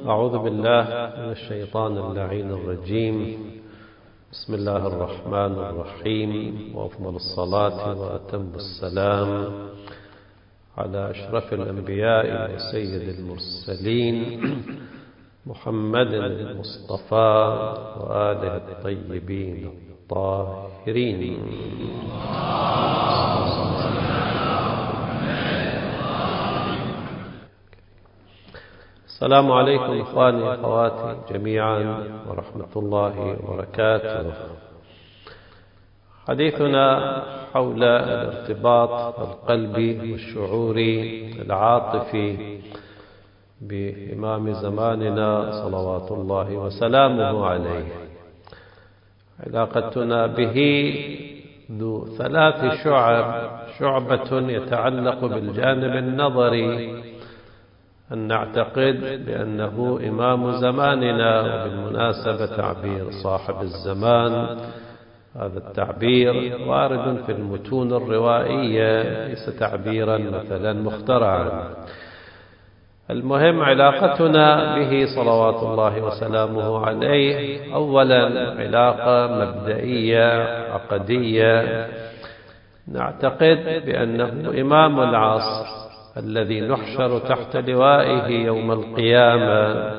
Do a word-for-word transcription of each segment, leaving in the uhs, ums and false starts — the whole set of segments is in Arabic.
أعوذ بالله من الشيطان اللعين الرجيم. بسم الله الرحمن الرحيم، وأفضل الصلاة وأتم السلام على أشرف الأنبياء وسيد المرسلين محمد المصطفى وآله الطيبين الطاهرين. السلام عليكم إخواني وأخواتي جميعا ورحمة الله وبركاته. حديثنا حول الارتباط القلبي والشعوري العاطفي بإمام زماننا صلوات الله وسلامه عليه. علاقتنا به ذو ثلاث شعب: شعبة يتعلق بالجانب النظري، أن نعتقد بأنه إمام زماننا، وبالمناسبة تعبير صاحب الزمان هذا التعبير وارد في المتون الروائية، ليس تعبيرا مثلا مخترعا. المهم علاقتنا به صلوات الله وسلامه عليه، أولا علاقة مبدئية عقدية، نعتقد بأنه إمام العصر الذي نحشر تحت لوائه يوم القيامة.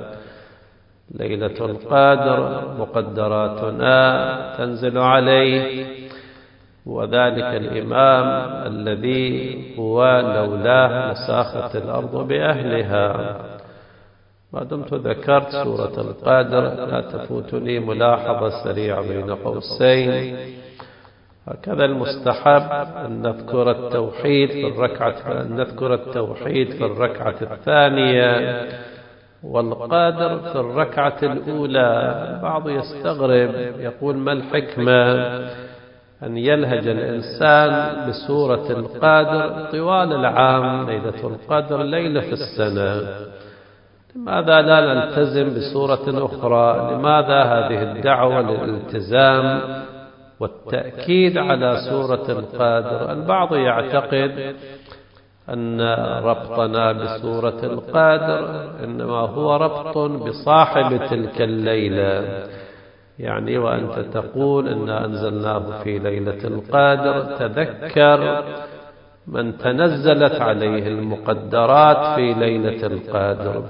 ليلة القدر مقدراتنا تنزل عليه، وذلك الإمام الذي هو لولاه مساخت الأرض بأهلها. ما دمت ذكرت سورة القدر لا تفوتني ملاحظة سريعة بين قوسين. هكذا المستحب أن نذكر التوحيد في الركعة أن نذكر التوحيد في الركعة الثانية، والقادر في الركعة الأولى. البعض يستغرب يقول: ما الحكمة أن يلهج الإنسان بسورة القادر طوال العام؟ ليلة القدر ليلة في السنة، لماذا لا نلتزم بسورة أخرى؟ لماذا هذه الدعوة للالتزام والتأكيد على سورة القادر؟ البعض يعتقد أن ربطنا بسورة القادر إنما هو ربط بصاحب تلك الليلة، يعني وأنت تقول إنا أنزلناه في ليلة القادر، تذكر من تنزلت عليه المقدرات في ليلة القادر.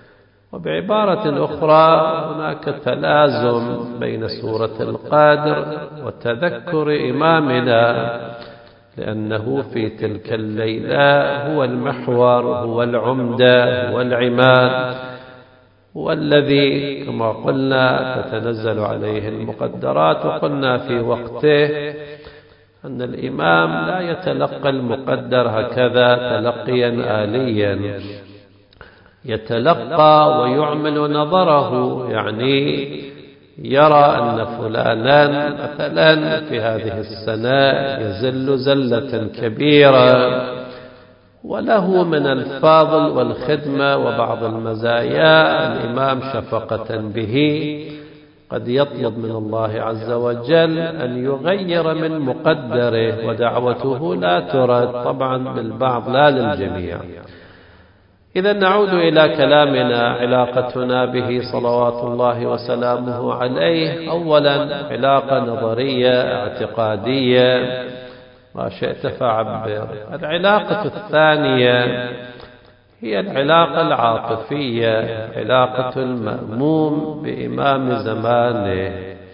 وبعبارة أخرى هناك تلازم بين سورة القادر وتذكر إمامنا، لأنه في تلك الليلة هو المحور، هو العمدة، هو العماد، والذي كما قلنا تتنزل عليه المقدرات. وقلنا في وقته أن الإمام لا يتلقى المقدر هكذا تلقيا آليا، يتلقى ويعمل نظره، يعني يرى أن فلانا مثلا في هذه السنة يزل زلة كبيرة وله من الفاضل والخدمة وبعض المزايا الإمام شفقة به قد يطلب من الله عز وجل أن يغير من مقدره، ودعوته لا ترد طبعا للبعض لا للجميع. إذا نعود إلى كلامنا. علاقتنا به صلوات الله وسلامه عليه، أولا علاقة نظرية اعتقادية، ما شئت فعبر. العلاقة الثانية هي العلاقة العاطفية، علاقة المأموم بإمام زمانه.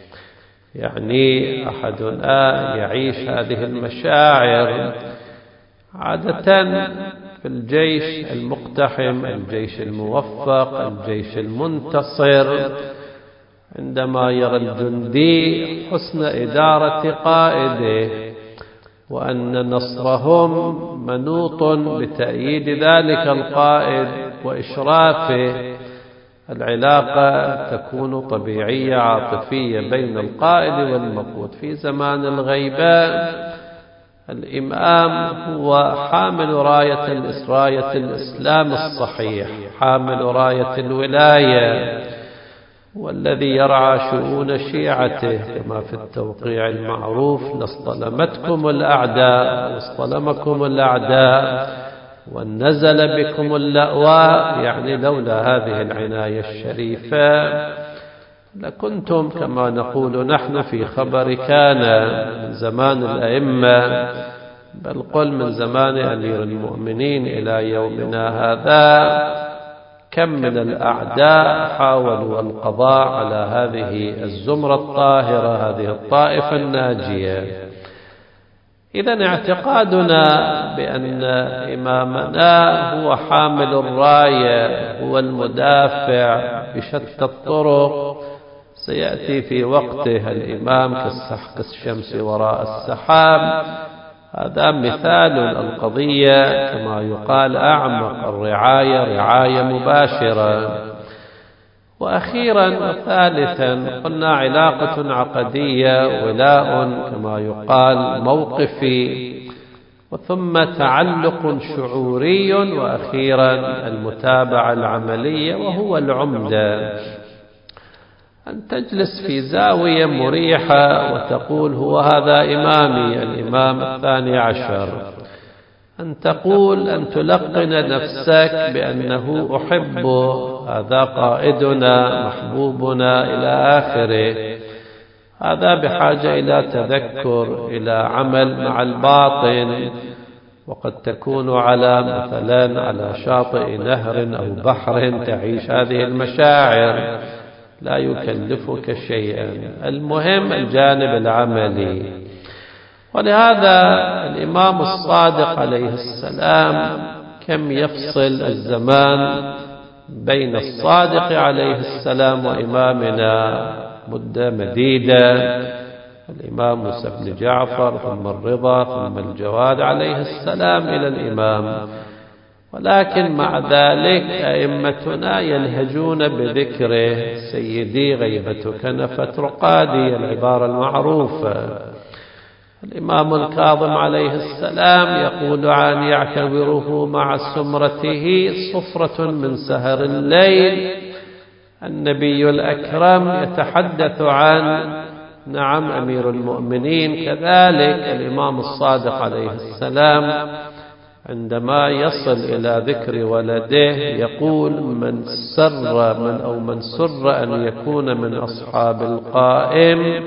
يعني أحدنا يعيش هذه المشاعر عادة في الجيش المقتحم، الجيش الموفق، الجيش المنتصر، عندما يرى الجندي حسن إدارة قائده وأن نصرهم منوط بتأييد ذلك القائد وإشرافه. العلاقة تكون طبيعية عاطفية بين القائد والمقود. في زمان الغيبة الإمام هو حامل راية راية الإسلام الصحيح، حامل راية الولاية، والذي يرعى شؤون شيعته، كما في التوقيع المعروف: لاصطلمتكم الأعداء واصطلمكم الأعداء ونزل بكم اللأواء، يعني لولا هذه العناية الشريفة لكنتم كما نقول نحن في خبر كان من زمان الأئمة، بل قل من زمان أمير المؤمنين إلى يومنا هذا، كم من الأعداء حاولوا القضاء على هذه الزمرة الطاهرة، هذه الطائفة الناجية. إذن اعتقادنا بأن إمامنا هو حامل الراية، هو المدافع بشتى الطرق، سيأتي في وقته الإمام كالسحق الشمس وراء السحاب. هذا مثال القضية كما يقال أعمق الرعاية رعاية مباشرة. وأخيرا وثالثا قلنا علاقة عقدية، ولاء كما يقال موقفي، وثم تعلق شعوري، وأخيرا المتابعة العملية وهو العمدة. أن تجلس في زاوية مريحة وتقول هو هذا إمامي الإمام الثاني عشر، أن تقول أن تلقن نفسك بأنه أحبه، هذا قائدنا محبوبنا إلى آخره. هذا بحاجة إلى تذكر، إلى عمل مع الباطن، وقد تكون على مثلا على شاطئ نهر أو بحر تعيش هذه المشاعر، لا يكلفك شيئا، المهم الجانب العملي. ولهذا الإمام الصادق عليه السلام كم يفصل الزمان بين الصادق عليه السلام وإمامنا مدة مديدة، الإمام موسى بن جعفر ثم الرضا ثم الجواد عليه السلام إلى الإمام. ولكن مع ذلك أئمتنا يلهجون بذكره، سيدي غيبتك نفت رقادي، العبارة المعروفة. الإمام الكاظم عليه السلام يقول عن يعتبره مع سمرته صفرة من سهر الليل. النبي الأكرم يتحدث عن نعم أمير المؤمنين، كذلك الإمام الصادق عليه السلام عندما يصل إلى ذكر ولده يقول من سر من أو من سر أن يكون من أصحاب القائم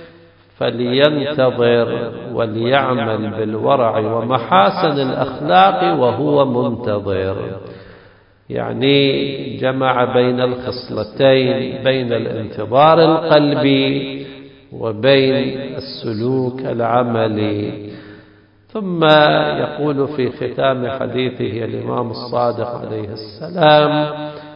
فلينتظر وليعمل بالورع ومحاسن الأخلاق وهو منتظر. يعني جمع بين الخصلتين، بين الانتظار القلبي وبين السلوك العملي. ثم يقول في ختام حديثه الإمام الصادق عليه السلام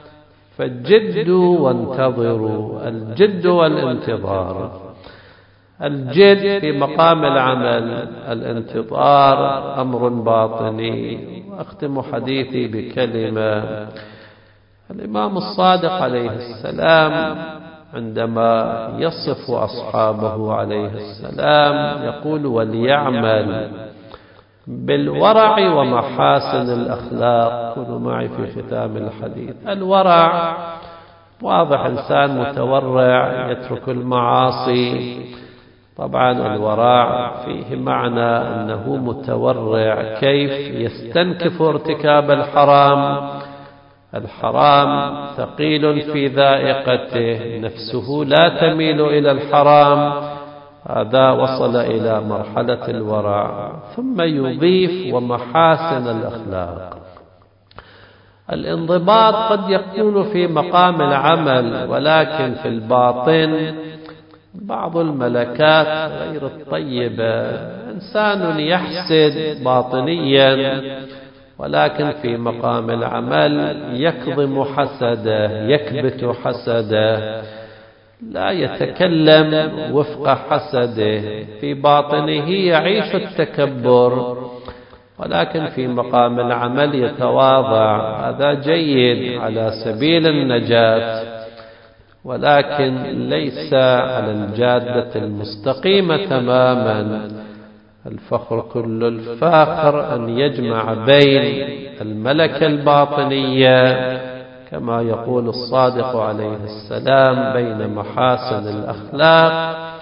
فالجد وانتظروا، الجد والانتظار. الجد في مقام العمل، الانتظار أمر باطني. وأختم حديثي بكلمة. الإمام الصادق عليه السلام عندما يصف أصحابه عليه السلام يقول وليعمل بالورع ومحاسن الأخلاق. كونوا معي في ختام الحديث. الورع واضح، إنسان متورع يترك المعاصي. طبعا الورع فيه معنى أنه متورع، كيف يستنكف ارتكاب الحرام. الحرام ثقيل في ذائقته، نفسه لا تميل إلى الحرام، هذا وصل إلى مرحلة الورع. ثم يضيف ومحاسن الأخلاق. الانضباط قد يكون في مقام العمل، ولكن في الباطن بعض الملكات غير الطيبة. إنسان يحسد باطنيا، ولكن في مقام العمل يكظم حسده، يكبت حسده، لا يتكلم وفق حسده. في باطنه يعيش التكبر، ولكن في مقام العمل يتواضع. هذا جيد على سبيل النجاة، ولكن ليس على الجادة المستقيمة تماما. الفخر كل الفاخر أن يجمع بين الملكة الباطنية كما يقول الصادق عليه السلام بين محاسن الأخلاق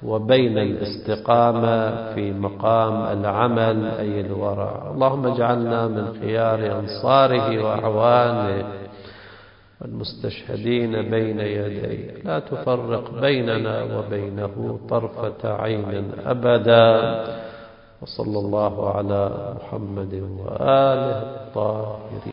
وبين الاستقامة في مقام العمل أي الورع. اللهم اجعلنا من خيار أنصاره وأعوانه والمستشهدين بين يديه، لا تفرق بيننا وبينه طرفة عين أبدا. وصلى الله على محمد وآله الطاهرين.